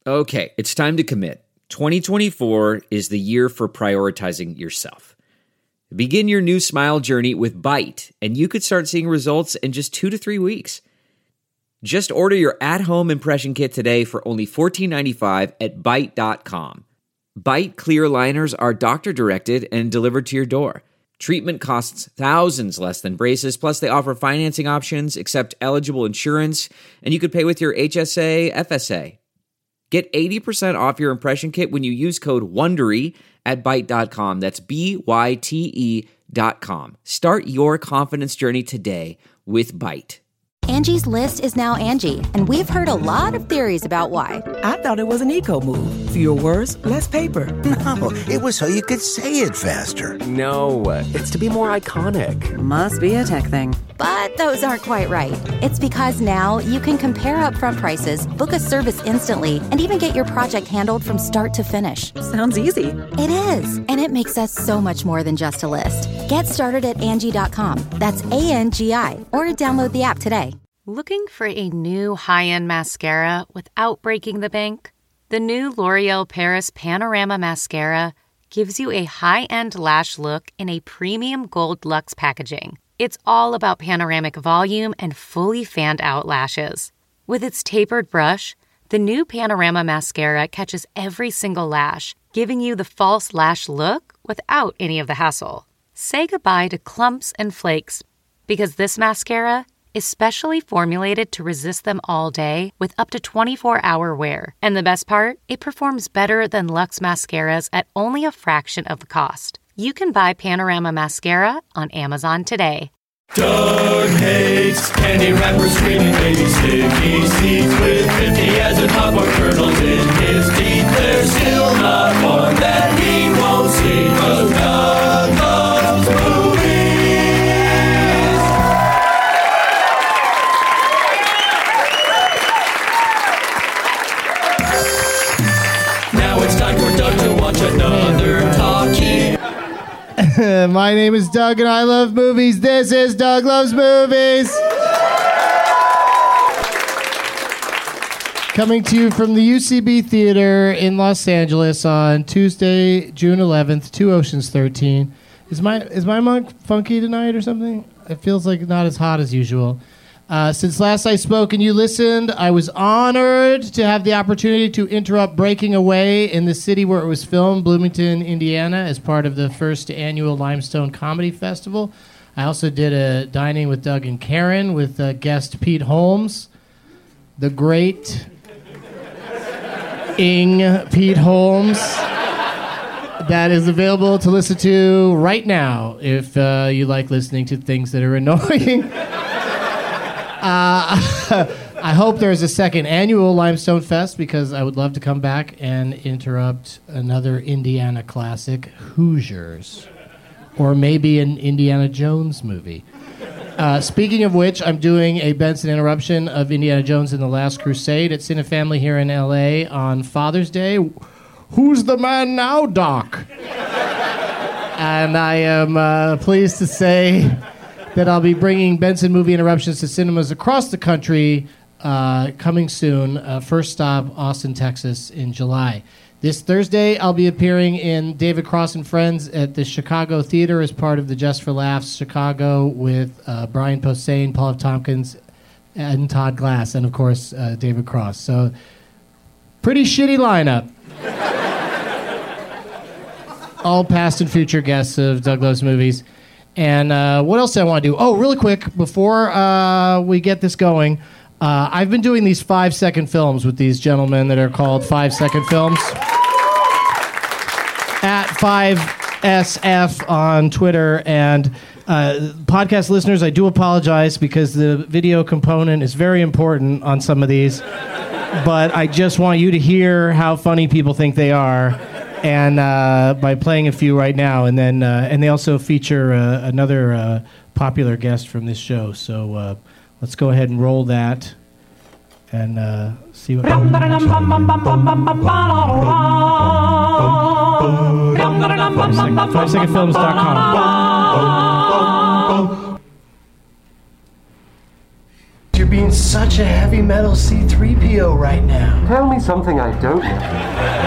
Okay, it's time to commit. 2024 is the year for prioritizing yourself. Begin your new smile journey with Byte, and you could start seeing results in just 2 to 3 weeks. Just order your at-home impression kit today for only $14.95 at Byte.com. Byte clear liners are doctor-directed and delivered to your door. Treatment costs thousands less than braces, plus they offer financing options, accept eligible insurance, and you could pay with your HSA, FSA. Get 80% off your impression kit when you use code WONDERY at Byte.com. That's BYTE.com. Start your confidence journey today with Byte. Angie's List is now Angie, and we've heard a lot of theories about why. I thought it was an eco move. Fewer words, less paper. No, it was so you could say it faster. No, it's to be more iconic. Must be a tech thing. But those aren't quite right. It's because now you can compare upfront prices, book a service instantly, and even get your project handled from start to finish. Sounds easy. It is, and it makes us so much more than just a list. Get started at Angie.com. That's ANGI, or download the app today. Looking for a new high-end mascara without breaking the bank? The new L'Oreal Paris Panorama Mascara gives you a high-end lash look in a premium gold luxe packaging. It's all about panoramic volume and fully fanned-out lashes. With its tapered brush, the new Panorama Mascara catches every single lash, giving you the false lash look without any of the hassle. Say goodbye to clumps and flakes, because this mascara is specially formulated to resist them all day with up to 24-hour wear. And the best part? It performs better than Luxe mascaras at only a fraction of the cost. You can buy Panorama Mascara on Amazon today. Doug hates candy wrappers, screaming baby sticky seeds with 50 as a popcorn kernels in his teeth. There's still not one that he won't see, 'cause Doug loves movies. Now it's time for Doug to watch another talkie. My name is Doug and I love movies. This is Doug Loves Movies. Coming to you from the UCB Theater in Los Angeles on Tuesday, June 11th, 2 Oceans 13. Is my mug funky tonight or something? It feels like not as hot as usual. Since last I spoke and you listened, I was honored to have the opportunity to interrupt Breaking Away in the city where it was filmed, Bloomington, Indiana, as part of the first annual Limestone Comedy Festival. I also did a Dining with Doug and Karen with guest Pete Holmes, the great Pete Holmes. That is available to listen to right now if you like listening to things that are annoying. I hope there's a second annual Limestone Fest because I would love to come back and interrupt another Indiana classic, Hoosiers, or maybe an Indiana Jones movie. Speaking of which, I'm doing a Benson interruption of Indiana Jones and the Last Crusade at Cinefamily here in L.A. on Father's Day. Who's the man now, Doc? And I am pleased to say that I'll be bringing Benson movie interruptions to cinemas across the country coming soon. First stop, Austin, Texas in July. This Thursday, I'll be appearing in David Cross and Friends at the Chicago Theater as part of the Just for Laughs Chicago with Brian Posehn, Paul F. Tompkins, and Todd Glass, and of course, David Cross. So, pretty shitty lineup. All past and future guests of Doug Loves Movies. And what else do I want to do? Oh, really quick, before we get this going, I've been doing these 5-second films with these gentlemen that are called 5-second films. At 5SF on Twitter. And podcast listeners, I do apologize because the video component is very important on some of these. But I just want you to hear how funny people think they are. And by playing a few right now, and then and they also feature another popular guest from this show. So let's go ahead and roll that and see what. 5secondfilms.com. You're being such such a heavy metal C-3PO right now? Tell me something I don't know.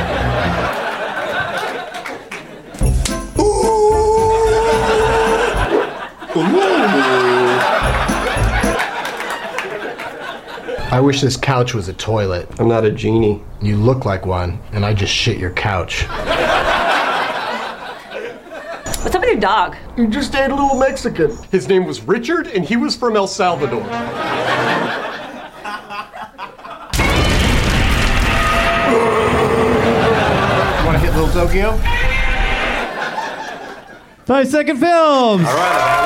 I wish this couch was a toilet. I'm not a genie. You look like one, and I just shit your couch. What's up with your dog? You just ate a little Mexican. His name was Richard, and he was from El Salvador. Want to hit Little Tokyo? 5-second films. All right.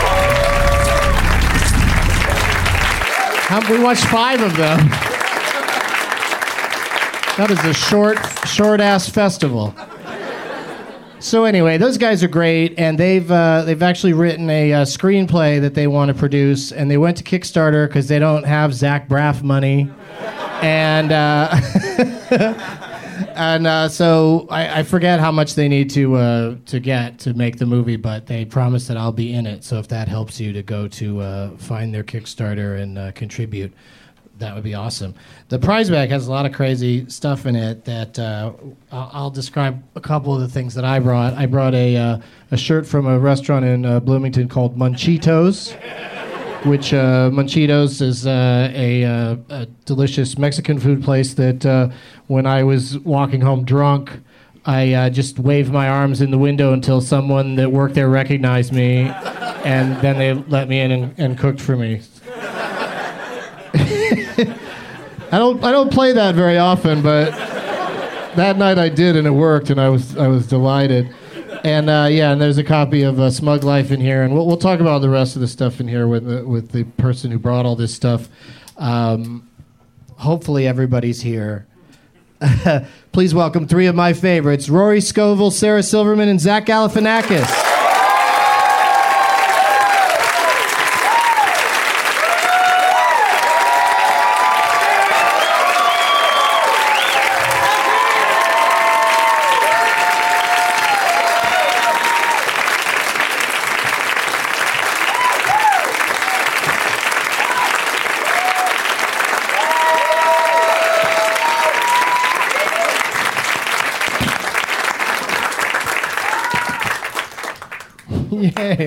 We watched 5 of them. That is a short-ass festival. So anyway, those guys are great, and they've actually written a screenplay that they want to produce, and they went to Kickstarter because they don't have Zach Braff money, and so I forget how much they need to get to make the movie, but they promised that I'll be in it. So if that helps you to go to find their Kickstarter and contribute, that would be awesome. The prize bag has a lot of crazy stuff in it that I'll describe a couple of the things that I brought. I brought a shirt from a restaurant in Bloomington called Munchitos, which Munchitos is a delicious Mexican food place that when I was walking home drunk, I just waved my arms in the window until someone that worked there recognized me, and then they let me in and cooked for me. I don't play that very often, but that night I did, and it worked, and I was delighted. And and there's a copy of Smug Life in here, and we'll talk about the rest of the stuff in here with the person who brought all this stuff. Hopefully everybody's here. Please welcome 3 of my favorites: Rory Scovel, Sarah Silverman, and Zach Galifianakis. Yay.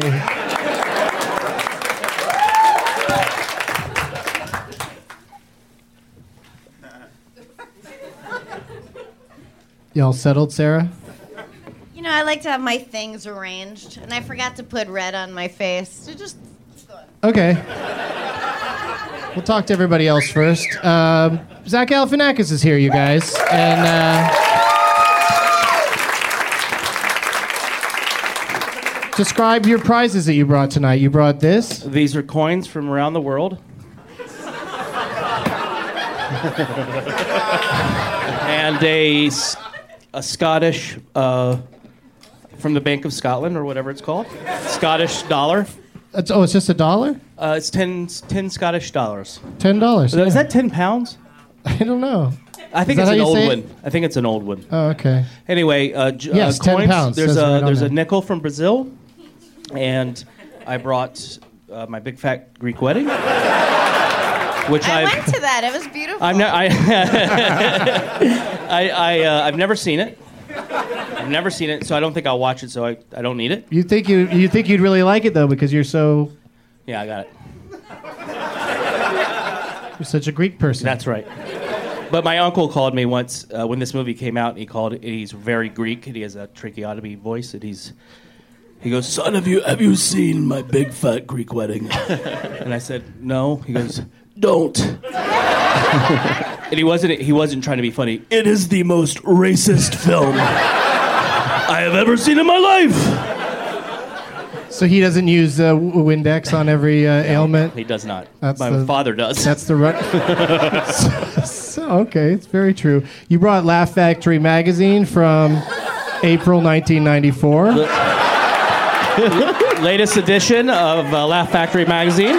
Y'all settled, Sarah? You know, I like to have my things arranged, and I forgot to put red on my face. So just... Okay. We'll talk to everybody else first. Zach Galifianakis is here, you guys. And... describe your prizes that you brought tonight. You brought this. These are coins from around the world. And a Scottish, from the Bank of Scotland, or whatever it's called. Scottish dollar. It's just $1? It's 10 Scottish dollars. $10. Is that 10 pounds? I don't know. I think it's an old one. I think it's an old one. Oh, okay. Anyway, yes, coins. 10 pounds. There's a nickel from Brazil, and I brought my big fat Greek wedding, which I went to that. It was beautiful. I've never seen it. I've never seen it, so I don't think I'll watch it. So I don't need it. You think you'd really like it though, because you're so. Yeah, I got it. You're such a Greek person. That's right. But my uncle called me once when this movie came out. And he's very Greek, and he has a tracheotomy voice, and he goes, "Son, have you seen my big fat Greek wedding?" And I said, "No." He goes, "Don't." And he wasn't trying to be funny. It is the most racist film I have ever seen in my life. So he doesn't use Windex on every ailment? He does not. My father does. That's the right. Okay, it's very true. You brought Laugh Factory magazine from April 1994. Latest edition of Laugh Factory magazine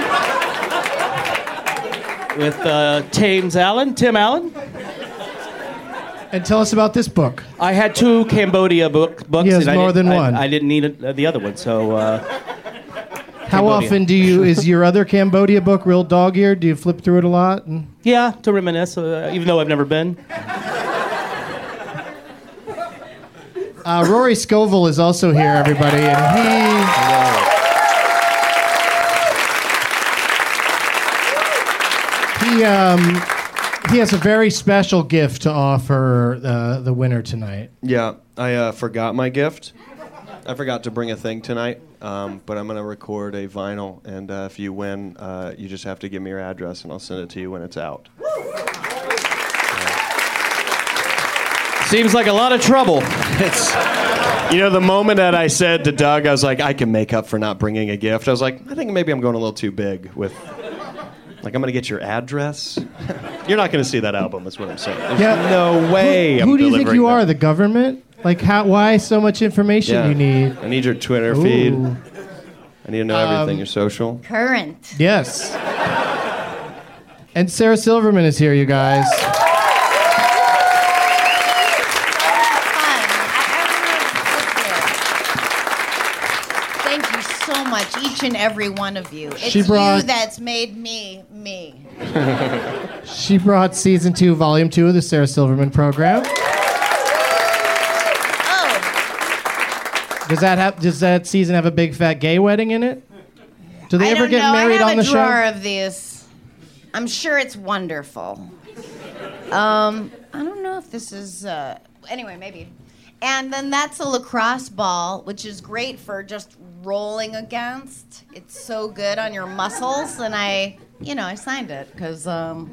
with Tim Allen. And tell us about this book. I had 2 Cambodia books. He has more than one. I didn't need the other one, so... How Cambodia. often is your other Cambodia book, Real Dog Ear? Do you flip through it a lot? Yeah, to reminisce, even though I've never been. Rory Scovel is also here, everybody, and he has a very special gift to offer the winner tonight. Yeah, I forgot my gift. I forgot to bring a thing tonight, but I'm going to record a vinyl, and if you win, you just have to give me your address, and I'll send it to you when it's out. Seems like a lot of trouble. The moment that I said to Doug, I was like, I can make up for not bringing a gift. I was like, I think maybe I'm going a little too big with, like, I'm going to get your address. You're not going to see that album, is what I'm saying. There's no way Who do you think you that. are, the government? Like, why so much information you need? I need your Twitter feed. I need to know everything, your social. Current. Yes. And Sarah Silverman is here, you guys. Thank you so much, each and every one of you. It's you that's made me, me. She brought season 2, volume 2 of the Sarah Silverman program. Does that season have a big fat gay wedding in it? Do they ever get married on the show? I have a drawer of these. I'm sure it's wonderful. I don't know if this is... anyway, maybe. And then that's a lacrosse ball, which is great for just rolling against. It's so good on your muscles, and I signed it because, Yeah,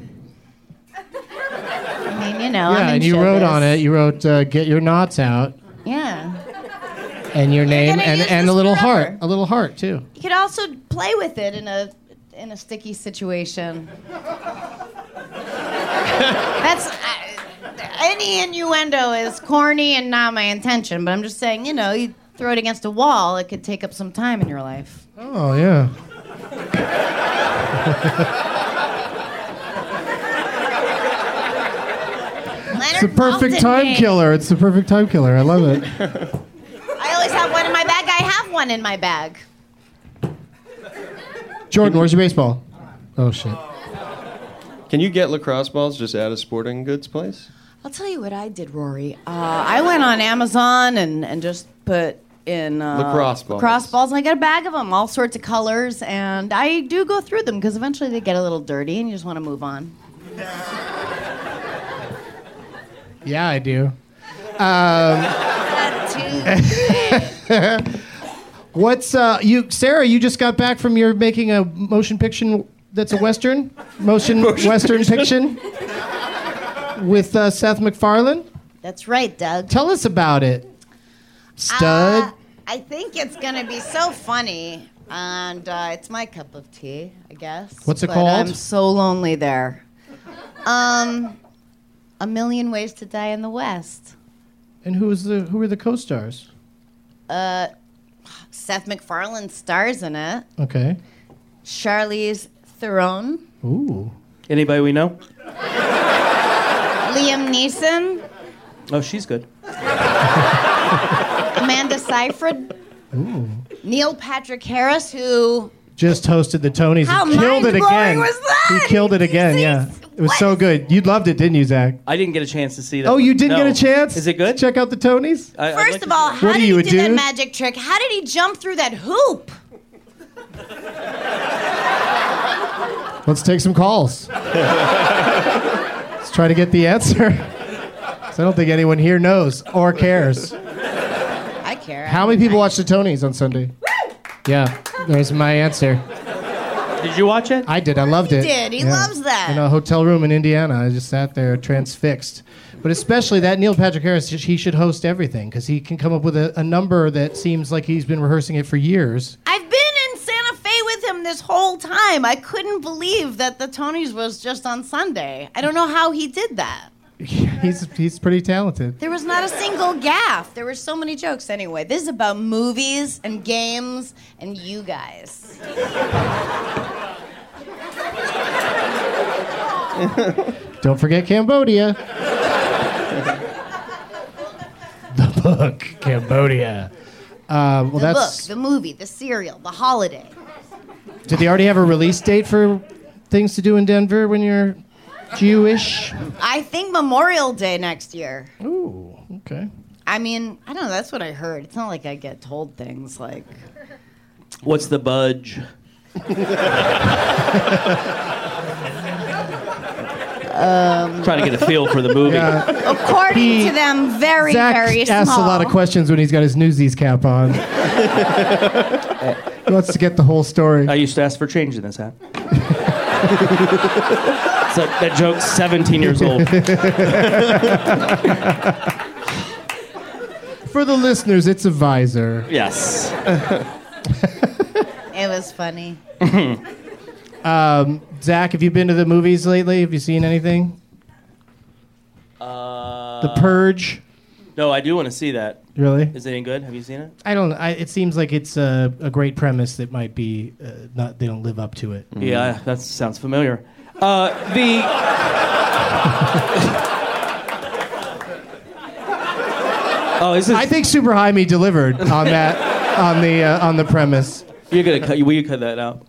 I'm in and you wrote on it. You wrote, "Get your knots out." Yeah. And your name and a little forever. heart, a little heart too. You could also play with it in a sticky situation. That's any innuendo is corny and not my intention, but I'm just saying, you throw it against a wall, it could take up some time in your life. Oh yeah. It's the perfect time killer. It's the perfect time killer. I love it. I always have one in my bag. I have one in my bag. Jordan, where's your baseball? Oh shit. Can you get lacrosse balls just at a sporting goods place? I'll tell you what I did, Rory. I went on Amazon and just put in lacrosse balls, and I got a bag of them, all sorts of colors, and I do go through them because eventually they get a little dirty, and you just want to move on. Yeah, I do. What's you, Sarah? You just got back from your making a motion picture that's a western, western fiction with Seth MacFarlane. That's right, Doug. Tell us about it, stud. I think it's gonna be so funny, and it's my cup of tea, I guess. What's it called? I'm so lonely there. A Million Ways to Die in the West. And who are the co-stars? Seth MacFarlane stars in it. Okay. Charlize Theron. Ooh. Anybody we know? Liam Neeson. Oh, she's good. Amanda Seyfried. Ooh. Neil Patrick Harris, who just hosted the Tonys. How He killed it mind-blowing again. was that? He killed it again. Yeah. It was so good. You loved it, didn't you, Zach? I didn't get a chance to see that. Oh, you didn't No. get a chance? Is it good? Check out the Tonys? First of all, how What are did you, he a do that dude? magic trick? How did he jump through that hoop? Let's take some calls. Let's try to get the answer. 'Cause I don't think anyone here knows or cares. I care. How many people watch the Tonys on Sunday? Yeah, there's my answer. Did you watch it? I did. I loved it. He did. He loves that. In a hotel room in Indiana. I just sat there transfixed. But especially that Neil Patrick Harris, he should host everything because he can come up with a number that seems like he's been rehearsing it for years. I've been in Santa Fe with him this whole time. I couldn't believe that the Tonys was just on Sunday. I don't know how he did that. He's pretty talented. There was not a single gaffe. There were so many jokes. Anyway, this is about movies and games and you guys. Don't forget Cambodia. The book, Cambodia. Well, The that's book, the movie, the cereal, the holiday. Did they already have a release date for things to do in Denver when you're Jewish? I think Memorial Day next year. Ooh, okay. I mean, I don't know. That's what I heard. It's not like I get told things like. What's the budge? Trying to get a feel for the movie. According to them, very, Zach very small. asks a lot of questions when he's got his Newsies cap on. He wants to get the whole story. I used to ask for change in this hat. So that joke's 17 years old. For the listeners, it's a visor. Yes. It was funny. Zach, have you been to the movies lately? Have you seen anything? The Purge? No, I do want to see that. Really? Is it any good? Have you seen it? I don't. It seems like it's a great premise that might be not. They don't live up to it. Yeah, that sounds familiar. I think Super High Me delivered on that on the premise. You're gonna cut. Will you cut that out?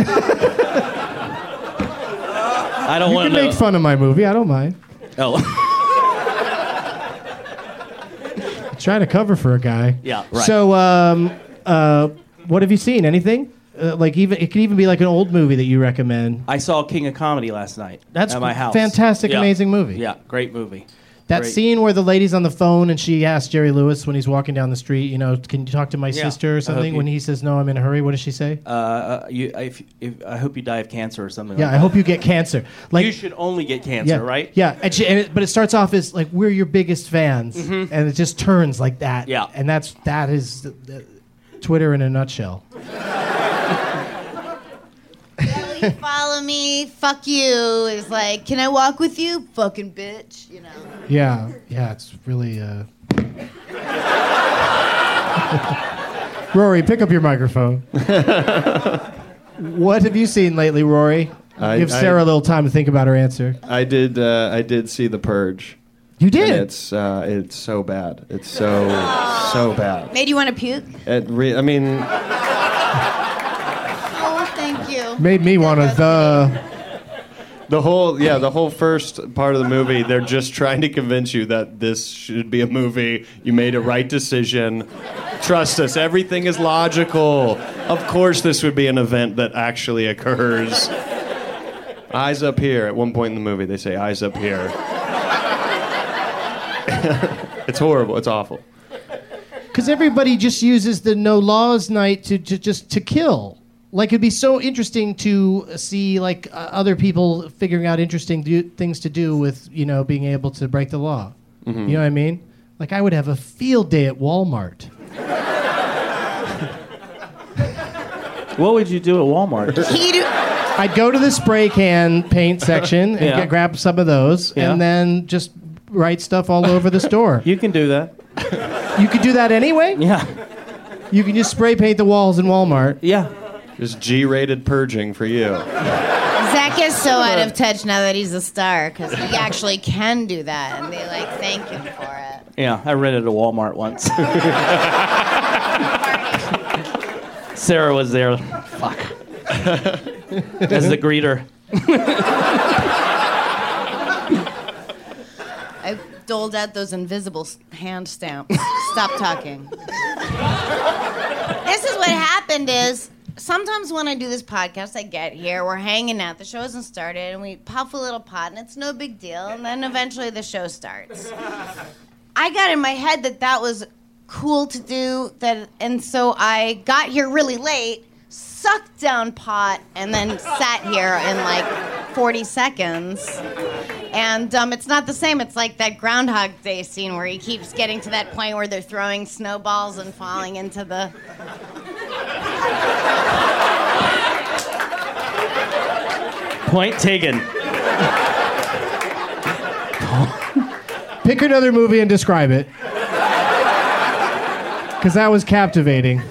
I don't want to You can make fun of my movie. I don't mind. Oh. Trying to cover for a guy. Yeah, right. So, what have you seen? Anything? Like it could even be like an old movie that you recommend. I saw King of Comedy last night. That's at my house. Fantastic, amazing movie. Yeah, great movie. That Great. scene where the lady's on the phone and she asks Jerry Lewis when he's walking down the street, can you talk to my sister or something? When he says, no, I'm in a hurry, what does she say? I hope you die of cancer or something. Yeah, like I that. hope you get cancer. Like you should only get cancer, right? Yeah, but it starts off as like we're your biggest fans, and it just turns like that. Yeah, and that is the Twitter in a nutshell. You follow me, fuck you. Is like, can I walk with you, fucking bitch? Yeah, it's really. Rory, pick up your microphone. What have you seen lately, Rory? Give Sarah a little time to think about her answer. I did see The Purge. You did? And it's so bad. It's so bad. Made you want to puke? I mean. Oh, thank you. Made me want to The whole first part of the movie, they're just trying to convince you that this should be a movie. You made a right decision. Trust us, everything is logical. Of course this would be an event that actually occurs. Eyes up here. At one point in the movie, they say, eyes up here. It's horrible. It's awful. Because everybody just uses the no laws night to kill. Like, it'd be so interesting to see, like, other people figuring out interesting things to do with, being able to break the law. Mm-hmm. You know what I mean? Like, I would have a field day at Walmart. What would you do at Walmart? I'd go to the spray can paint section and grab some of those, and then just write stuff all over the store. You can do that. You could do that anyway? Yeah. You can just spray paint the walls in Walmart. Yeah. Just G-rated purging for you. Zach is so out of touch now that he's a star because he actually can do that, and they thank him for it. Yeah, I rented a Walmart once. Sarah was there. Fuck. As the greeter. I doled out those invisible hand stamps. Stop talking. This is what happened is, sometimes when I do this podcast, I get here, we're hanging out, the show hasn't started, and we puff a little pot, and it's no big deal, and then eventually the show starts. I got in my head that was cool to do, and so I got here really late, sucked down pot, and then sat here in 40 seconds. And it's not the same. It's like that Groundhog Day scene where he keeps getting to that point where they're throwing snowballs and falling into the... Point taken. Pick another movie and describe it. Because that was captivating.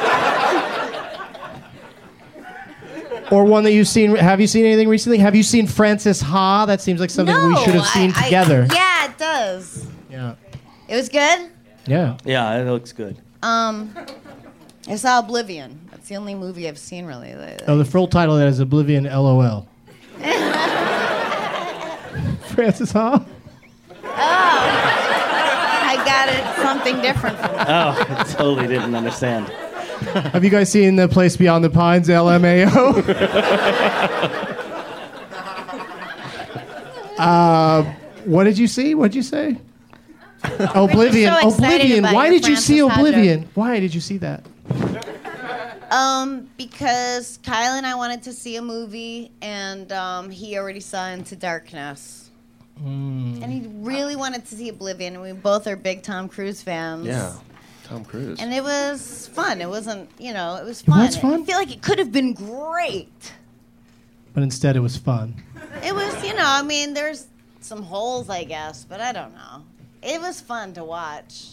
Or one that you've seen. Have you seen anything recently? Have you seen Frances Ha? That seems like something we should have seen together. Yeah, it does. Yeah. It was good? Yeah. Yeah, it looks good. I saw Oblivion. That's the only movie I've seen really lately. Oh, the full title of that is Oblivion LOL. Francis Ha? I got it. Something different from that. Oh, I totally didn't understand. Have you guys seen The Place Beyond the Pines, LMAO? What did you see? What did you say? Oblivion. so excited Oblivion. about Why your did you see Francis Ha Oblivion? joke. Why did you see that? Because Kyle and I wanted to see a movie, and he already saw Into Darkness. And he really wanted to see Oblivion, and we both are big Tom Cruise fans. Yeah, Tom Cruise. And it was fun. It wasn't, it was fun. was fun? I feel like it could have been great. But instead, it was fun. It was, there's some holes, I guess, but I don't know. It was fun to watch.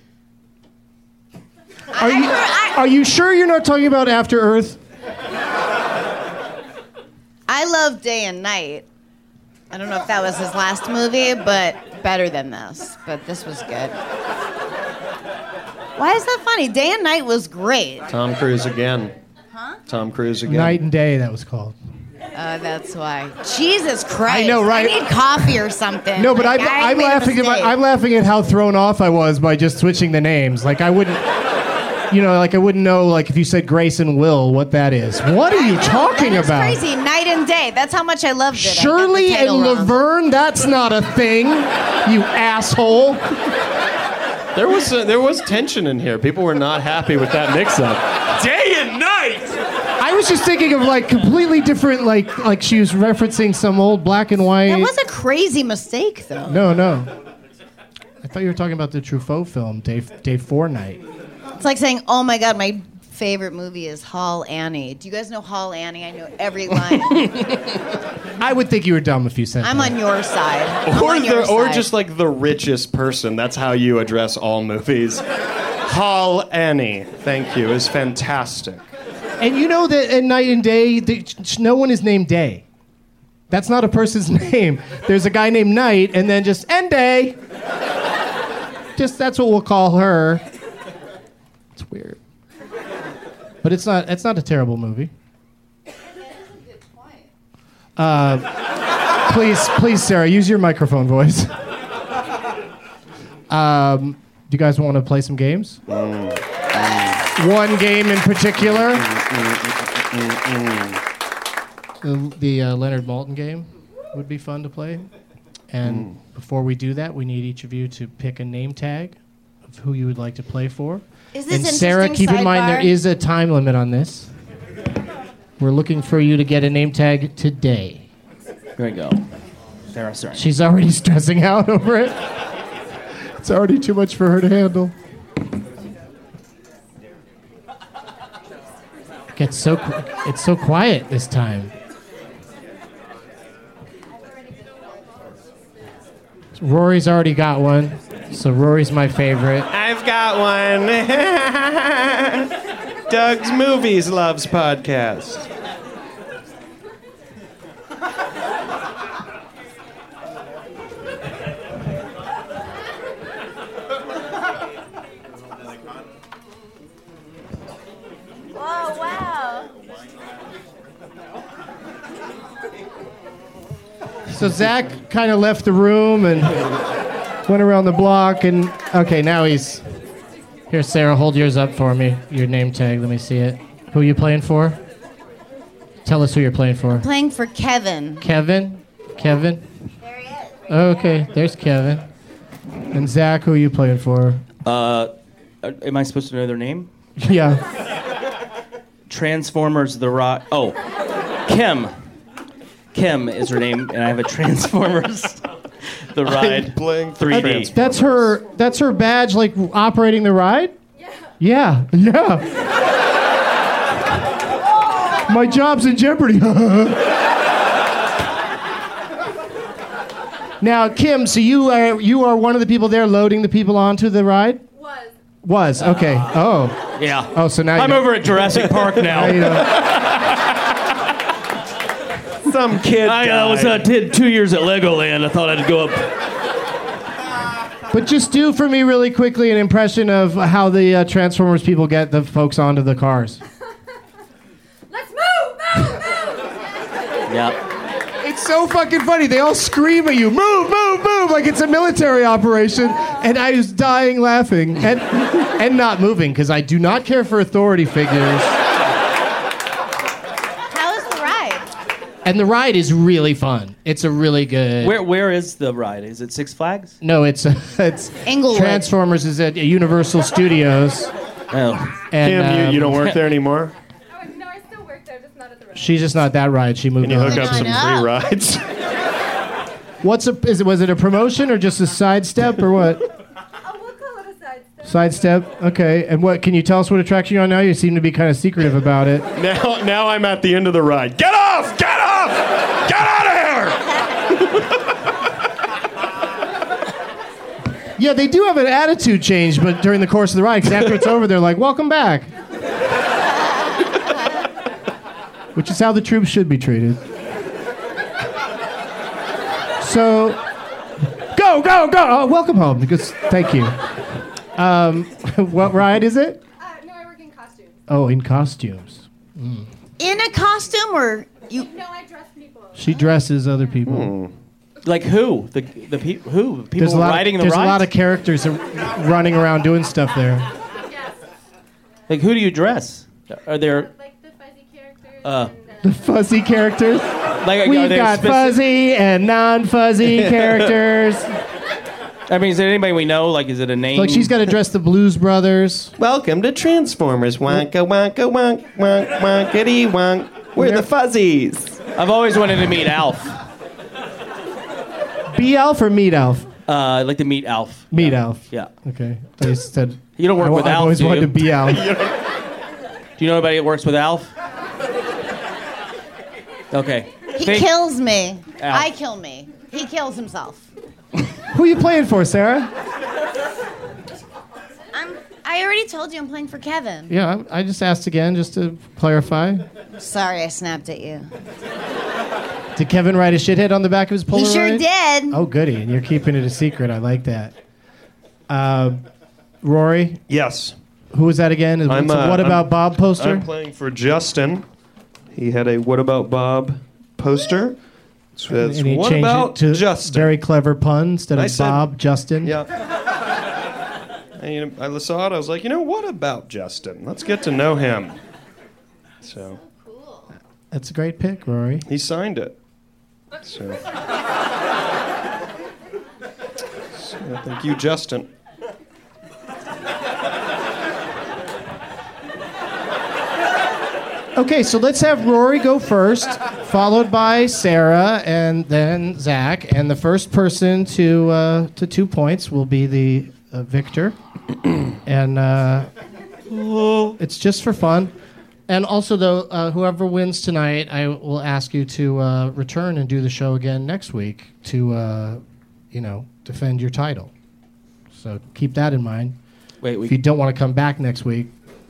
Are you sure you're not talking about After Earth? I love Day and Night. I don't know if that was his last movie, but better than this. But this was good. Why is that funny? Day and Night was great. Tom Cruise again. Huh? Tom Cruise again. Night and Day, that was called. That's why. Jesus Christ! I know, right? I need coffee or something. No, but Like, I'm made a laughing at mistake. I'm laughing at how thrown off I was by just switching the names. Like I wouldn't, I wouldn't know like if you said Grace and Will what that is. What are you talking That's about? crazy. Night and Day. That's how much I loved it. Shirley I got the and title wrong. Laverne. That's not a thing. You asshole. There was tension in here. People were not happy with that mix-up. Day and night. I was just thinking of like completely different like she was referencing some old black and white. That was a crazy mistake, though. No. I thought you were talking about the Truffaut film, Day 4 Night. It's like saying, "Oh my God, my favorite movie is Hall Annie." Do you guys know Hall Annie? I know every line. I would think you were dumb if you said I'm that. on your side. I'm on your Or side. just like the richest person. That's how you address all movies. Hall Annie, thank you, is fantastic. And you know that in Night and Day, no one is named Day. That's not a person's name. There's a guy named Night, and then just and Day. Just that's what we'll call her. It's weird, but it's not. It's not a terrible movie. Please, Sarah, use your microphone voice. Do you guys want to play some games? One game in particular. The Leonard Maltin game would be fun to play. And before we do that, we need each of you to pick a name tag of who you would like to play for. Is this and Sarah, interesting keep in mind there sidebar? is a time limit on this. We're looking for you to get a name tag today. There we go. Sarah, sorry. She's already stressing out over it. It's already too much for her to handle. It's so quiet this time. Rory's already got one, so Rory's my favorite. I've got one. Doug's Movies Loves podcast. Oh, wow. So Zach kind of left the room and went around the block, and okay, now he's here. Sarah, hold yours up for me. Your name tag. Let me see it. Who are you playing for? Tell us who you're playing for. Playing for Kevin. Kevin. There he is. Okay, there's Kevin. And Zach, who are you playing for? Am I supposed to know their name? Yeah. Transformers The Rock. Oh, Kim. Kim is her name, and I have a Transformers The Ride I'm playing 3D. That's her badge, like operating the ride? Yeah. My job's in jeopardy. Now, Kim, so you are one of the people there loading the people onto the ride? Was. Okay. Oh. Yeah. Oh, so now I'm over at Jurassic Park now. you know. Some kid I was did 2 years at Legoland. I thought I'd go up. But just do for me really quickly an impression of how the Transformers people get the folks onto the cars. Let's move! Yeah. It's so fucking funny. They all scream at you, move, move, move, like it's a military operation. And I was dying laughing and not moving because I do not care for authority figures. How is the ride? And the ride is really fun. It's a really good. Where is the ride? Is it Six Flags? No, it's Inglewood. Transformers is at Universal Studios. Oh. And, Kim, you don't work there anymore? No, I still work there, just not at the restaurant. She's just not that ride. She moved Can you on. hook up some free rides? Was it a promotion or just a sidestep or what? We'll call it a sidestep. Sidestep. Okay. And what? Can you tell us what attraction you're on now? You seem to be kind of secretive about it. Now I'm at the end of the ride. Get off! Get off! Get out of here! Yeah, they do have an attitude change, but during the course of the ride, because after it's over, they're like, "Welcome back," which is how the troops should be treated. So, go, go, go! Oh, welcome home. Because thank you. What ride is it? No, I work in costumes. Oh, in costumes. In a costume or you? No, I dress people. She dresses other people. Like who? The people who? People There's a lot riding of, the There's rides? a lot of characters running around doing stuff there. Like who do you dress? Are there like the fuzzy characters? The fuzzy characters. Like, We've are there got fuzzy and non-fuzzy characters. I mean, is there anybody we know? Like, is it a name? Like she's got to dress the Blues Brothers. Welcome to Transformers. Wonka, wonka, wonk, wonk, wonkity, wonk. We're the fuzzies. I've always wanted to meet Alf. Be Alf or Meet Alf? I'd like to meet Alf. Meet Alf. Yeah. Okay. They said You don't work with I've Alf, always do wanted you? to be Alf. Do you know anybody that works with Alf? Okay. He kills me. Alf. I kill me. He kills himself. Who are you playing for, Sarah? I already told you I'm playing for Kevin. Yeah, I just asked again just to clarify. Sorry, I snapped at you. Did Kevin write a shithead on the back of his Polaroid? He sure did. Oh, goody. And you're keeping it a secret. I like that. Rory? Yes. Who was that again? What About Bob poster? I'm playing for Justin. He had a What About Bob poster. So it's And he What changed About it to Justin? very clever pun instead I of said- Bob, Justin. Yeah. And I saw it. I was like, what about Justin? Let's get to know him. So. That's a great pick, Rory. He signed it. So thank you, Justin. Okay, so let's have Rory go first, followed by Sarah, and then Zach. And the first person to 2 points will be the victor. And it's just for fun. And also, though, whoever wins tonight, I will ask you to return and do the show again next week to, defend your title. So keep that in mind. Wait, if you don't want to come back next week,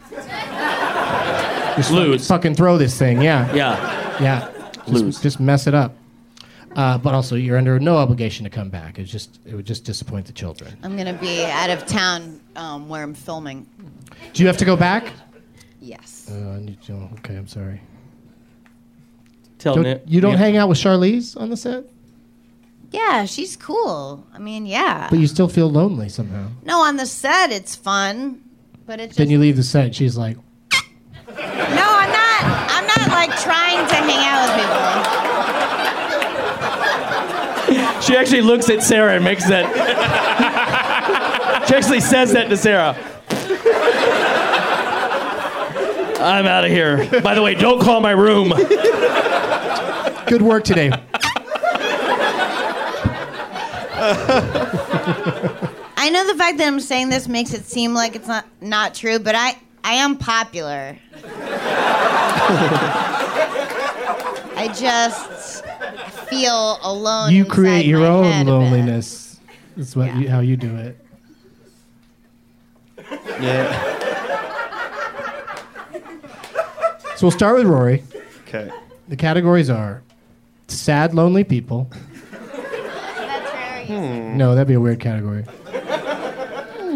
just lose. Fucking throw this thing, yeah. Yeah. Yeah. Just mess it up. But also, you're under no obligation to come back. It would just disappoint the children. I'm going to be out of town where I'm filming. Do you have to go back? Yes. Okay, I'm sorry. Tell You don't hang out with Charlize on the set? Yeah, she's cool. I mean, yeah. But you still feel lonely somehow. No, on the set it's fun, but it just... Then you leave the set, she's like... No, I'm not like trying to hang out with people. She actually looks at Sarah and makes that. She actually says that to Sarah. I'm out of here. By the way, don't call my room. Good work today. I know the fact that I'm saying this makes it seem like it's not true, but I am popular. I just feel alone. You create inside your my own head a bit. loneliness. That's what how you do it. Yeah. So we'll start with Rory. Okay. The categories are sad, lonely people. That's very No, that'd be a weird category.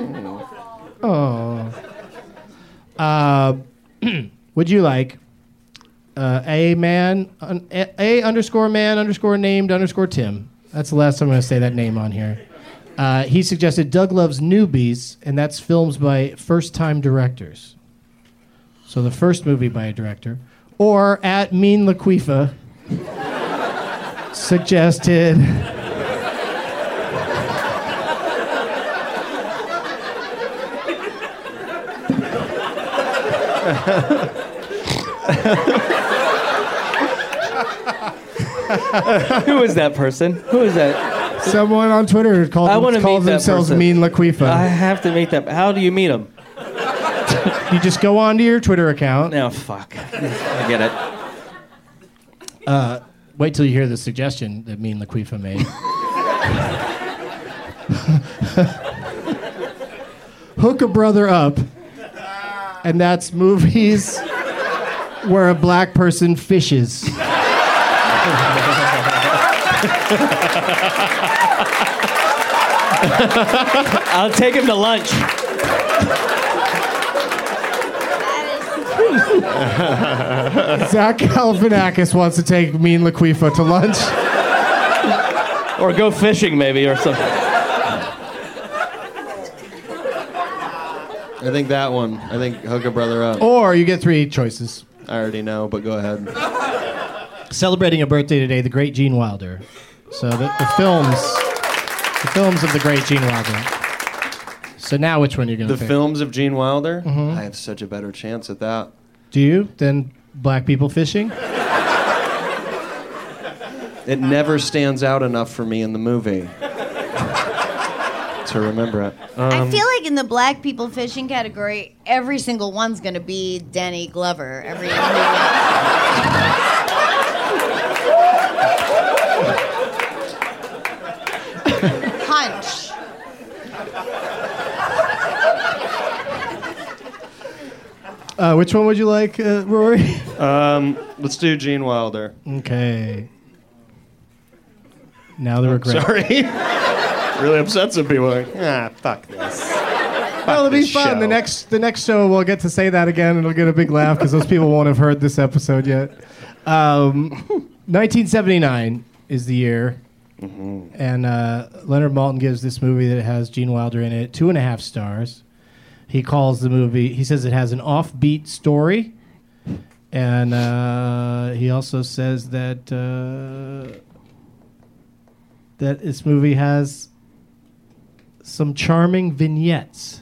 Oh. Would you like A underscore man underscore named underscore Tim? That's the last time I'm going to say that name on here. He suggested Doug loves newbies, and that's films by first-time directors. So the first movie by a director. Or at Mean Laquifa suggested... Who is that person? Who is that? Someone on Twitter calls themselves Mean Laquifa. I have to meet that. How do you meet him? You just go onto your Twitter account. No, fuck. I get it. Wait till you hear the suggestion that Mean Laquifa made. Hook a brother up, and that's movies where a black person fishes. I'll take him to lunch. Zach Galifianakis wants to take Mean Laquifa to lunch. Or go fishing, maybe, or something. I think that one. I think Hook a Brother Up. Or you get 3 choices. I already know, but go ahead. Celebrating a birthday today, the great Gene Wilder. So the films of the great Gene Wilder. So now which one are you going to The pick? films of Gene Wilder? Mhm. I have such a better chance at that. Do you? Than black people fishing? It never stands out enough for me in the movie to remember it. I feel like in the black people fishing category, every single one's going to be Danny Glover. Every hunch. Which one would you like, Rory? Let's do Gene Wilder. Okay. Now the regret. Sorry. Really upset some people. Like, fuck this. Well, it'll be this fun. show. The next show we'll get to say that again, and it'll get a big laugh because those people won't have heard this episode yet. 1979 is the year, and Leonard Maltin gives this movie that has Gene Wilder in it 2.5 stars. He calls the movie. He says it has an offbeat story, and he also says that that this movie has some charming vignettes.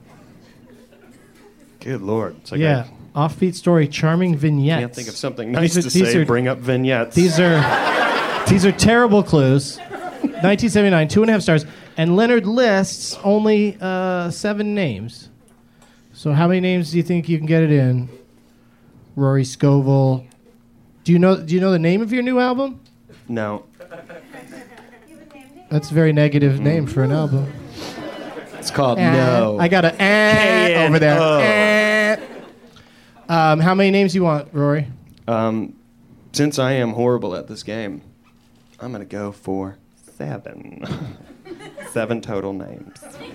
Good Lord. It's like Yeah, offbeat story, charming vignettes. I can't think of something nice to These say. are- Bring up vignettes. These are terrible clues. 1979, 2.5 stars, and Leonard lists only 7 names. So how many names do you think you can get it in? Rory Scovel. Do you know the name of your new album? No. That's a very negative name for an album. It's called No. I got a K-N-O. over there. How many names do you want, Rory? Since I am horrible at this game, I'm going to go for 7. 7 total names.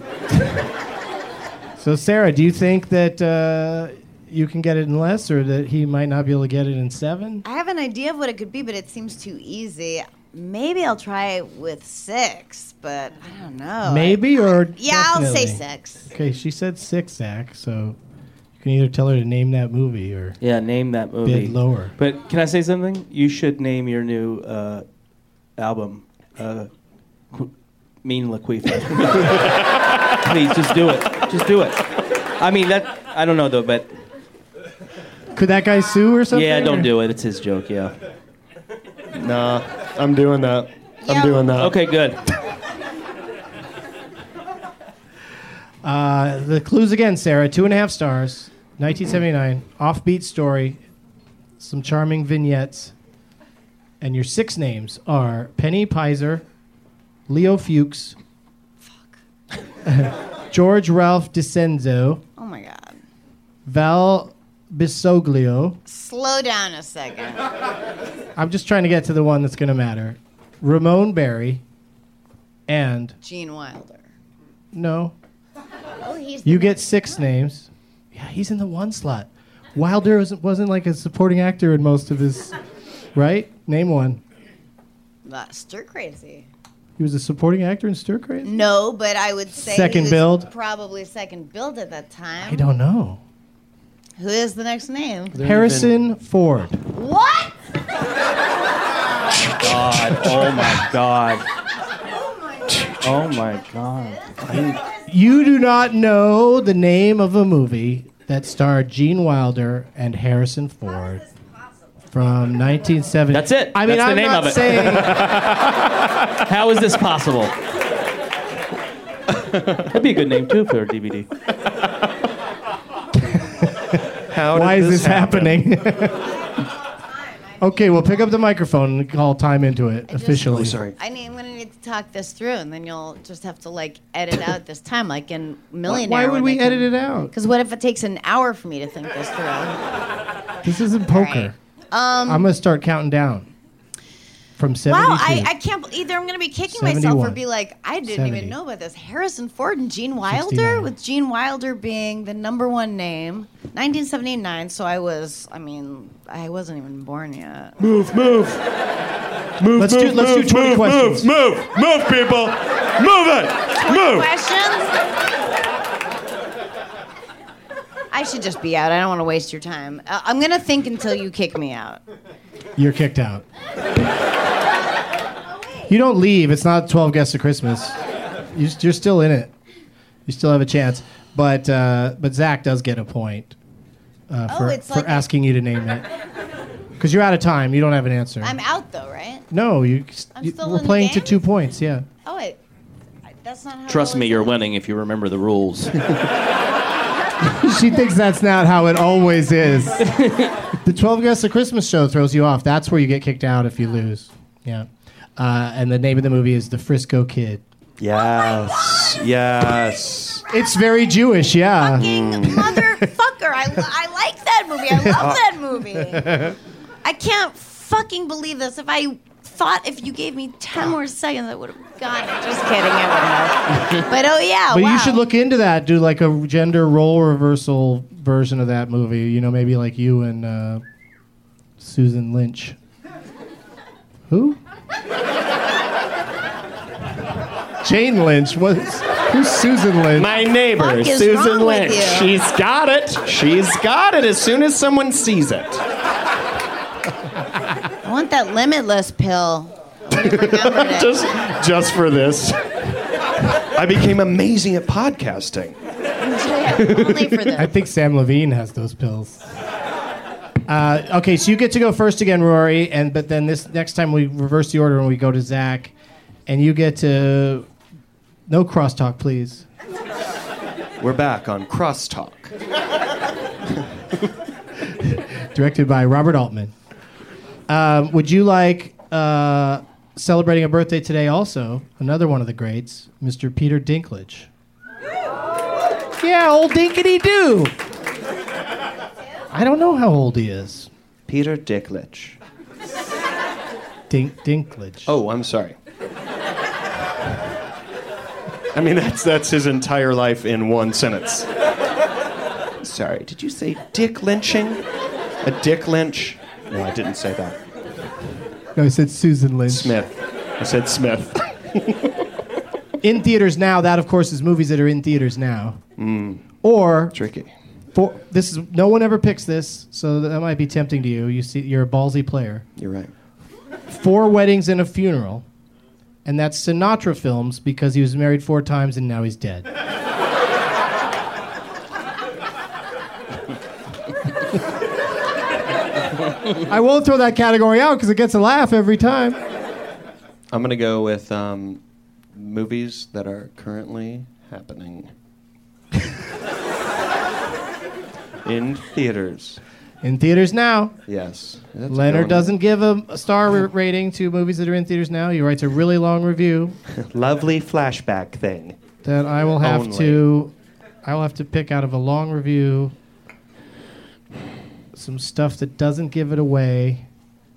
So, Sarah, do you think that you can get it in less, or that he might not be able to get it in 7? I have an idea of what it could be, but it seems too easy. Maybe I'll try with 6, but I don't know. Maybe, or Yeah, I'll say definitely? 6. Okay, she said 6, Zach, so you can either tell her to name that movie or Yeah, name that movie. bid lower. But can I say something? You should name your new album Mean Laquifa. Please, just do it. Just do it. I mean, that I don't know, though, but... Could that guy sue or something? Yeah, don't or? do it. It's his joke, yeah. Nah, I'm doing that. I'm doing that. Okay, good. The clues again, Sarah. 2.5 stars. 1979. Offbeat story. Some charming vignettes. And your 6 names are Penny Pizer, Leo Fuchs, George Ralph DiCenzo, Oh my God. Val Bisoglio. Slow down a second. I'm just trying to get to the one that's going to matter. Ramon Barry and Gene Wilder. no. he's the You get 6 names. Yeah, he's in the 1 slot. Wilder wasn't like a supporting actor in most of his... Right? Name one. Stir Crazy. He was a supporting actor in Stir Crazy? No, but I would say Second he was build? probably second build at that time. I don't know. Who is the next name? Harrison Ford. What? God. Oh my God. Oh my God. You do not know the name of a movie that starred Gene Wilder and Harrison Ford from 1970. That's it. I mean, That's the I'm name not of it. saying... How is this possible? That'd be a good name too for a DVD. Why is this happening? Okay, well, pick up the microphone and call time into it officially. Oh, sorry. I'm going to need to talk this through, and then you'll just have to edit out this time, like in Millionaire. Why would we edit it out? Because what if it takes an hour for me to think this through? This isn't poker. I'm going to start counting down from 72. Wow, I can't. Either I'm going to be kicking myself or 71. be like, I didn't 70. even know about this. Harrison Ford and Gene Wilder, 69. with Gene Wilder being the number 1 name. 1979. So I wasn't even born yet. Move. Let's do 20 questions. Move, people. Move it. 20 questions? I should just be out. I don't want to waste your time. I'm going to think until you kick me out. You're kicked out. You don't leave. It's not 12 Guests of Christmas. You're still in it. You still have a chance. But Zach does get a point for asking you to name it. Because you're out of time. You don't have an answer. I'm out, though, right? No, I'm still we're in the playing to game? 2 points, yeah. Oh, wait. That's not how Trust it me, always you're is. winning if you remember the rules. She thinks that's not how it always is. The 12 Guests of Christmas show throws you off. That's where you get kicked out if you lose. Yeah. And the name of the movie is The Frisco Kid. Yes. It's very Jewish, yeah. Fucking motherfucker. I like that movie. I love that movie. I can't fucking believe this. If I thought if you gave me 10 more seconds, I would have gotten it. Just kidding. I would have. But oh, yeah. But wow. you should look into that. Do like a gender role reversal version of that movie. You know, maybe like you and Susan Lynch. Who? Jane Lynch. Who's Susan Lynch? My neighbor, Fuck is Susan wrong with Lynch. you? She's got it. She's got it as soon as someone sees it. I want that Limitless pill. I would have remembered it. just for this. I became amazing at podcasting. Only for this. I think Sam Levine has those pills. Okay, so you get to go first again, Rory, but then this next time we reverse the order and we go to Zach, and you get to no crosstalk, please. We're back on Crosstalk. Directed by Robert Altman. Would you like celebrating a birthday today? Also, another one of the greats, Mr. Peter Dinklage. Yeah, old Dinkity Doo. I don't know how old he is. Peter Dinklage. Dinklage. Oh, I'm sorry. I mean, that's his entire life in one sentence. Sorry, did you say dick lynching? A dick lynch? No, I didn't say that. No, I said Susan Lynch. Smith. I said Smith. In theaters now, that of course is movies that are in theaters now. Or tricky. No one ever picks this, so that might be tempting to you. You're a ballsy player. You're right. 4 Weddings and a Funeral, and that's Sinatra films because he was married 4 times and now he's dead. I won't throw that category out because it gets a laugh every time. I'm going to go with movies that are currently happening. In theaters. In theaters now. Yes. Leonard doesn't give a star rating to movies that are in theaters now. He writes a really long review. Lovely flashback thing. That I will have to pick out of a long review some stuff that doesn't give it away.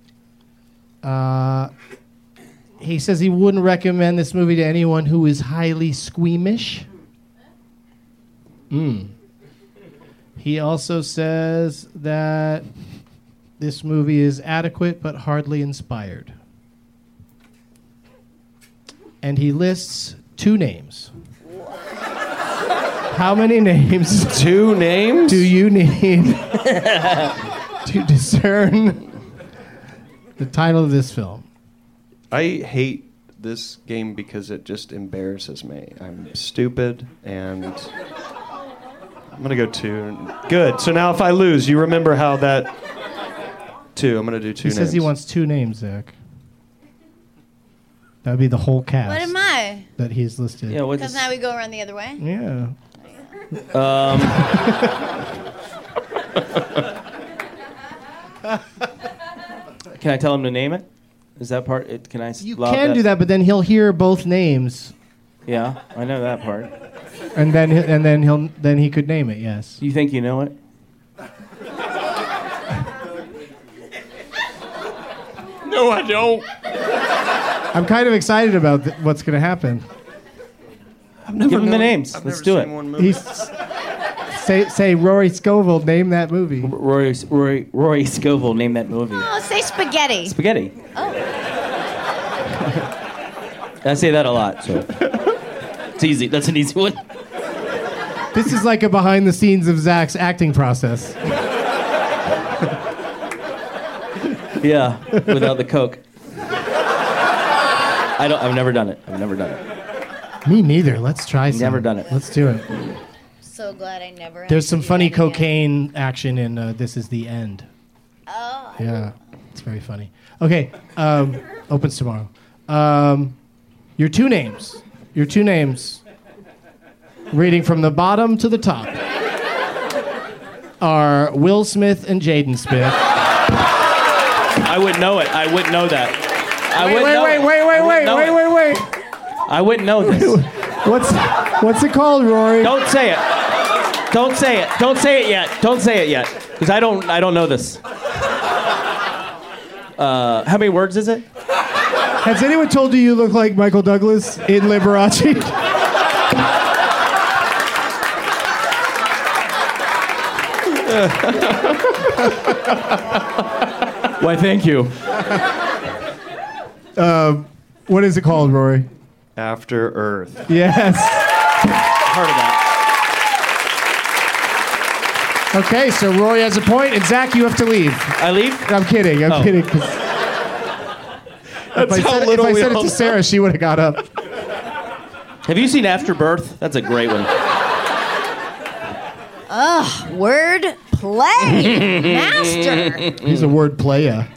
He says he wouldn't recommend this movie to anyone who is highly squeamish. He also says that this movie is adequate but hardly inspired. And he lists 2 names. How many names? 2 names? Do you need to discern the title of this film? I hate this game because it just embarrasses me. I'm stupid, and I'm going to go 2. Good. So now if I lose, you remember how that... 2. I'm going to do 2 He names. says he wants 2 names, Zach. That would be the whole cast. What am I? That he's listed. Yeah, Because now we go around the other way. Yeah. Can I tell him to name it? Is that part? Can I? You can do that, but then he'll hear both names, Yeah, I know that part. and then he could name it. Yes. You think you know it? No, I don't. I'm kind of excited about what's going to happen. Give him the names. Let's do it. Say Rory Scovel, name that movie. Rory Scovel, name that movie. Oh, say spaghetti. Spaghetti. Oh. I say that a lot, so it's easy. That's an easy one. This is like a behind the scenes of Zach's acting process. Yeah, without the Coke. I've never done it. I've never done it. Me neither. Let's try some. Never done it. Let's do it. So glad I never. had There's to some do funny that again. cocaine action in This Is the End. Oh. Yeah, it's very funny. Okay, opens tomorrow. Your 2 names. Your 2 names. Reading from the bottom to the top are Will Smith and Jaden Smith. I wouldn't know it. I wouldn't know that. Wait. I wouldn't know this. What's it called, Rory? Don't say it. Don't say it. Don't say it yet. Don't say it yet. Because I don't know this. How many words is it? Has anyone told you look like Michael Douglas in Liberace? Why, thank you. What is it called, Rory? After Earth. Yes. Heard of that. Okay, so Rory has a point, and Zach, you have to leave. I leave? I'm kidding. I'm kidding. If I said it to Sarah, she would have got up. Have you seen Afterbirth? That's a great one. Ugh, word play. Master. He's a word player.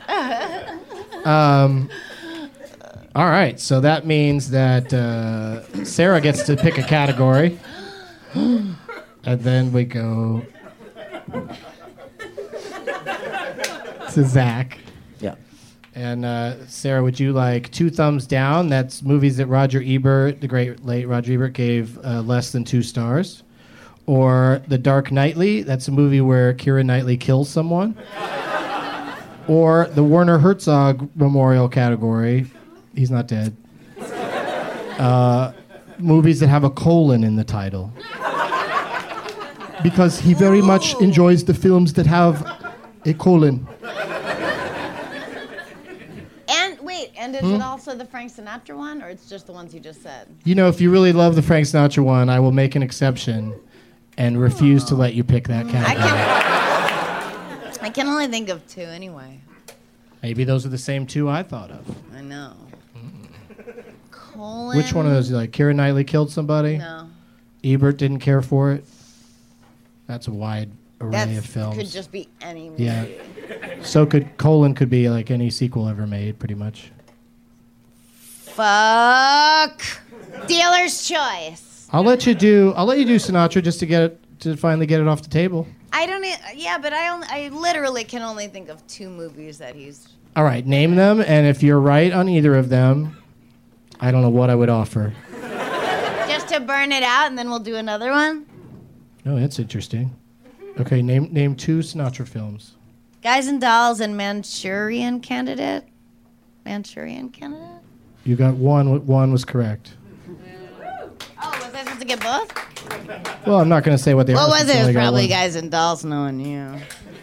All right, so that means that Sarah gets to pick a category. And then we go to Zach. Yeah. And Sarah, would you like 2 thumbs down? That's movies that Roger Ebert, the great late Roger Ebert, gave less than 2 stars. Or The Dark Knightly, that's a movie where Keira Knightley kills someone. Or the Werner Herzog Memorial category, he's not dead. Movies that have a colon in the title. Because he very much enjoys the films that have a colon. And is it also the Frank Sinatra one, or it's just the ones you just said? You know, if you really love the Frank Sinatra one, I will make an exception and refuse to let you pick that category. I can only think of 2 anyway. Maybe those are the same 2 I thought of. I know. Colon. Which one of those you like? Keira Knightley killed somebody? No. Ebert didn't care for it? That's a wide array of films. Could just be any movie. Yeah. So colon could be like any sequel ever made, pretty much. Fuck. Dealer's choice. I'll let you do Sinatra just to finally get it off the table. I don't. Yeah, but I literally can only think of 2 movies that he's. All right, name them, and if you're right on either of them, I don't know what I would offer. Just to burn it out, and then we'll do another one. Oh, that's interesting. Okay, name 2 Sinatra films. Guys and Dolls and Manchurian Candidate. Manchurian Candidate. You got one. One was correct. Oh, was I supposed to get both? Well, I'm not going to say what they What are. was since it? I It only was got probably one. guys in dolls knowing you.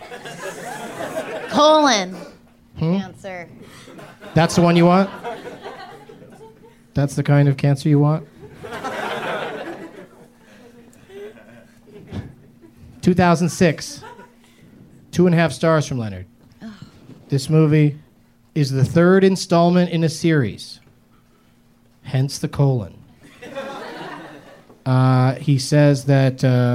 Colon. Hmm? Cancer. That's the one you want? That's the kind of cancer you want? 2006. 2.5 stars from Leonard. This movie is the third installment in a series. Hence the colon. He says that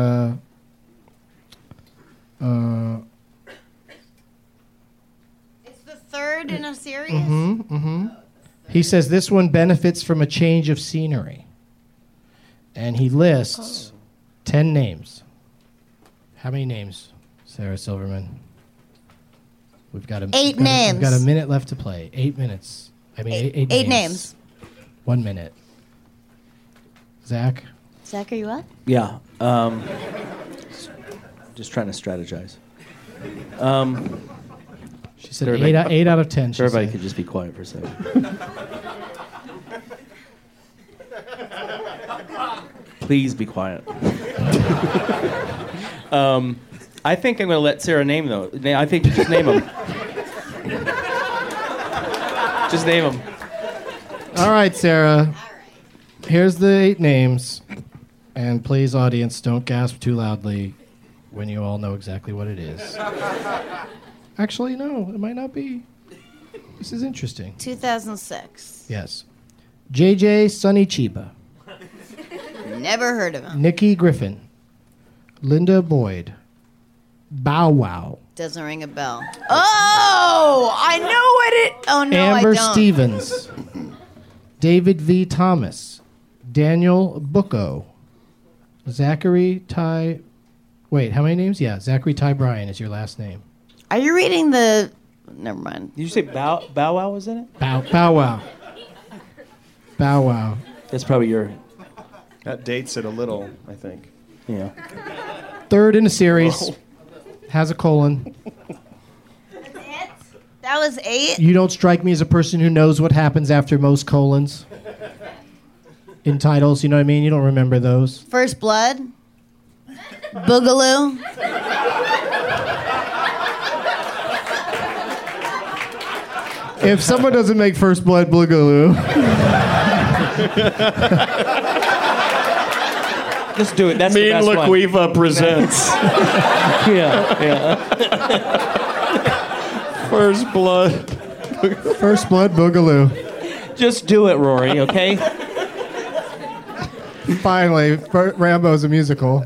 It's the third in a series? He says this one benefits from a change of scenery. And he lists 10 names. How many names, Sarah Silverman? We've got 8 names. We've got a minute left to play. 8 minutes. I mean, eight names. 1 minute. Zach? Zach, are you up? Yeah. Just trying to strategize. She said 8 out of 10. she Everybody said. could just be quiet for a second. Please be quiet. I think I'm going to let Sarah name though. I think just name them. Just name them. All right, Sarah. Here's the 8 names. And please, audience, don't gasp too loudly when you all know exactly what it is. Actually, no, it might not be. This is interesting. 2006. Yes. JJ Sonny Chiba. Never heard of him. Nikki Griffin. Linda Boyd. Bow Wow. Doesn't ring a bell. Oh, I know what it. Oh no, Amber I don't. Stevens. David V. Thomas. Daniel Bucco. Zachary Ty. Wait, how many names? Yeah, Zachary Ty Bryan is your last name. Are you reading the? Never mind. Did you say Bow Wow was in it? Bow Wow. Bow Wow. That's probably your. That dates it a little, I think. Yeah. Third in a series. Has a colon. That was 8. You don't strike me as a person who knows what happens after most colons. In titles, you know what I mean? You don't remember those. First Blood. Boogaloo. If someone doesn't make First Blood Boogaloo. Just do it. That's Mean the best Laquiva one. presents. Yeah. First Blood. First Blood Boogaloo. Just do it, Rory, okay? Finally, Rambo's a musical.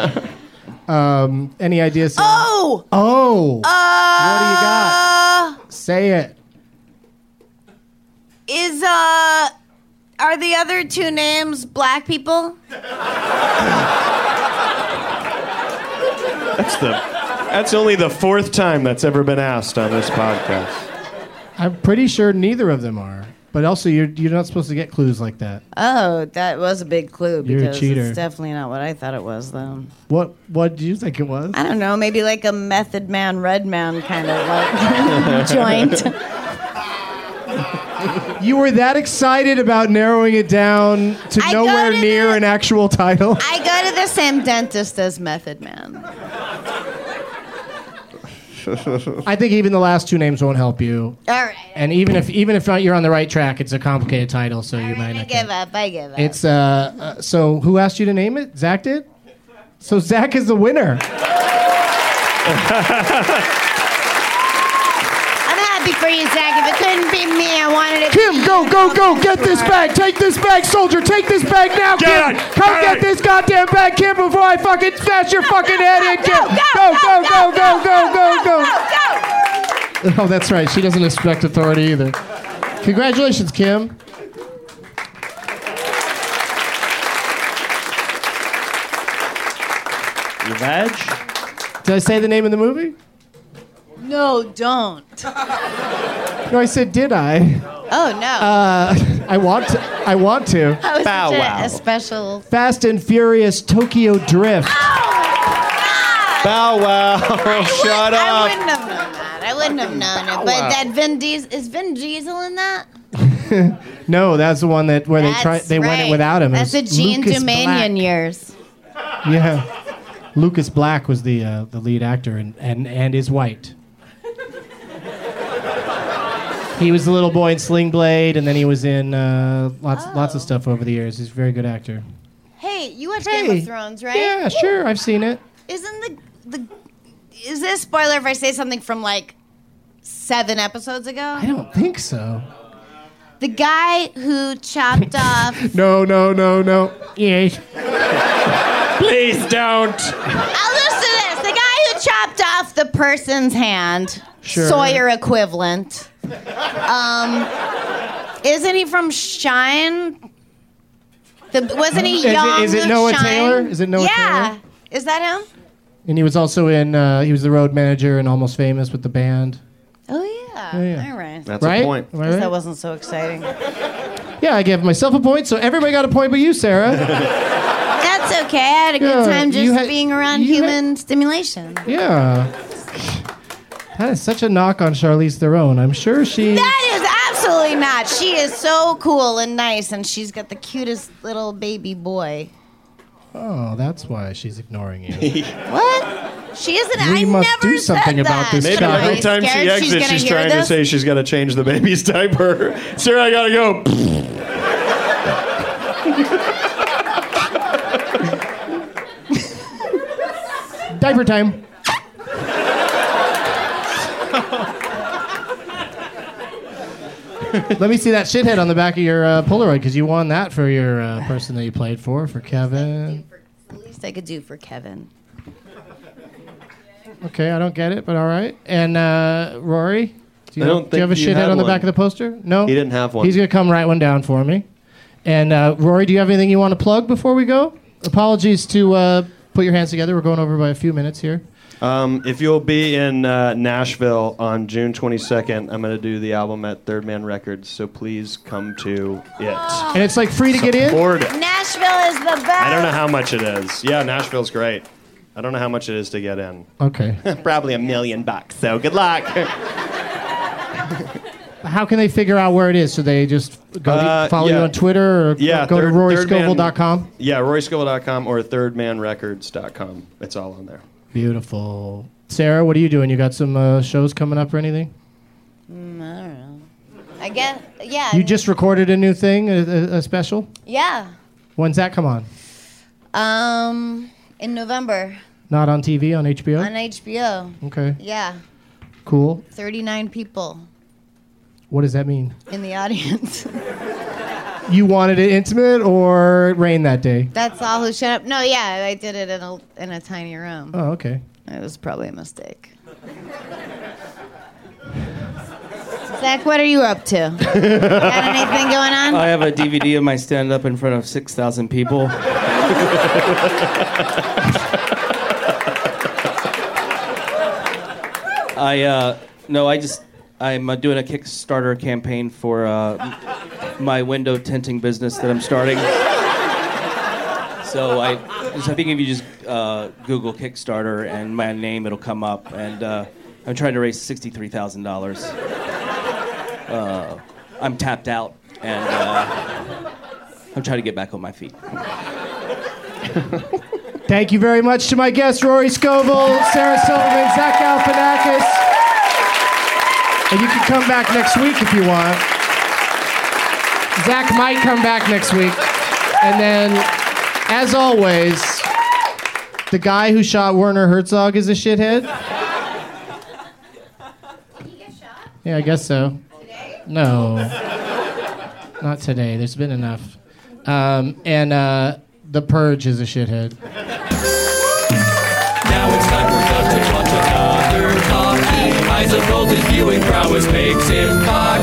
Any ideas? Sarah? Oh! Oh! What do you got? Say it. Are the other 2 names black people? That's only the 4th time that's ever been asked on this podcast. I'm pretty sure neither of them are. But also, you're not supposed to get clues like that. Oh, that was a big clue You're a because cheater. it's definitely not what I thought it was, though. What do you think it was? I don't know, maybe like a Method Man, Red Man kind of like joint. You were that excited about narrowing it down to I nowhere go to near the- an actual title? I go to the same dentist as Method Man. I think even the last 2 names won't help you. All right. And even if you're on the right track, it's a complicated title, so you might I not. give up. I give up. It's so who asked you to name it? Zach did? So Zach is the winner. I'm happy for you, Zach. If it couldn't be me, I wanted it. Kim, go, get this bag. Take this bag, soldier. Take this bag now, Kim. Come get this goddamn bag, Kim, before I fucking smash your fucking head in, Kim. Go. Oh, that's right. She doesn't expect authority either. Congratulations, Kim. Your badge? Did I say the name of the movie? No, don't. No, I said, did I? Oh no. I want to. That was Bow such wow. a special. Fast and Furious Tokyo Drift. Bow Wow. Shut I up. wouldn't have known that. I wouldn't have known it. But wow. that Vin Diesel is Vin Diesel in that? No, that's the one where they went it without him. It That's the was Gene Lucas Domanion Black. years. Yeah. Lucas Black was the lead actor and is white. He was the little boy in Sling Blade, and then he was in lots of stuff over the years. He's a very good actor. Hey, you watch Game of Thrones, right? Yeah, sure, I've seen it. Isn't is this spoiler if I say something from like 7 episodes ago? I don't think so. The guy who chopped off. No. Yes. Please don't. I'll listen to this. The guy who chopped off the person's hand, Sure. Sawyer equivalent. Isn't he from Shine? Wasn't he young? Is it Noah Shine? Taylor? Is it Noah yeah. Taylor? Is that him? And he was also in. He was the road manager in Almost Famous with the band. Oh yeah. Oh, yeah. All right. That's Right? a point. Am I right? That wasn't so exciting. Yeah, I gave myself a point, so everybody got a point but you, Sarah. That's okay. I had a good Yeah, time you just had- being around you human stimulation. Yeah. That is such a knock on Charlize Theron. I'm sure she... That is absolutely not. She is so cool and nice, and she's got the cutest little baby boy. Oh, that's why she's ignoring you. What? She isn't. We I must never do something said about that. this Maybe guy. every time she Scared exits, gonna she's hear trying to this? say she's got to change the baby's diaper. Sarah, I gotta go. Diaper time. Let me see that shithead on the back of your Polaroid, because you won that for your person that you played for Kevin. The least I could do for Kevin. Okay, I don't get it, but all right. And Rory, do I don't you have a think you shithead had on the one. back of the poster? No? He didn't have one. He's going to come write one down for me. And Rory, do you have anything you want to plug before we go? Apologies to put your hands together. We're going over by a few minutes here. If you'll be in Nashville on June 22nd, I'm going to do the album at Third Man Records, so please come to it. And it's like free to get in? Support it. Nashville is the best. I don't know how much it is. Yeah, Nashville's great. I don't know how much it is to get in. Okay. Probably $1 million, so good luck. How can they figure out where it is? So they just go follow you yeah. on Twitter or Yeah, go to RoryScovel.com? Yeah, RoryScovel.com or ThirdManRecords.com. It's all on there. Beautiful. Sarah, what are you doing? You got some shows coming up or anything? I don't know. I guess, yeah. You just recorded a new thing, a special? Yeah. When's that come on? In November Not on TV, on HBO? on HBO. Okay, Yeah. cool. 39 people What does that mean? in the audience. You wanted it intimate or it rained that day? That's all who showed up. No, yeah, I did it in a tiny room. Oh, okay. It was probably a mistake. Zach, what are you up to? Got anything going on? I have a DVD of my stand-up in front of 6,000 people. I'm doing a Kickstarter campaign for my window tinting business that I'm starting. So I think if you just Google Kickstarter and my name, it'll come up. And I'm trying to raise $63,000. I'm tapped out, and I'm trying to get back on my feet. Thank you very much to my guests, Rory Scovel, Sarah Silverman, Zach Galifianakis. And you can come back next week if you want. Zach might come back next week. And then, as always, the guy who shot Werner Herzog is a shithead. Yeah, I guess so. No. Not today. There's been enough. The Purge is a shithead. Now it's time for us to watch another talkie. Eyes of golden viewing prowess makes him fine.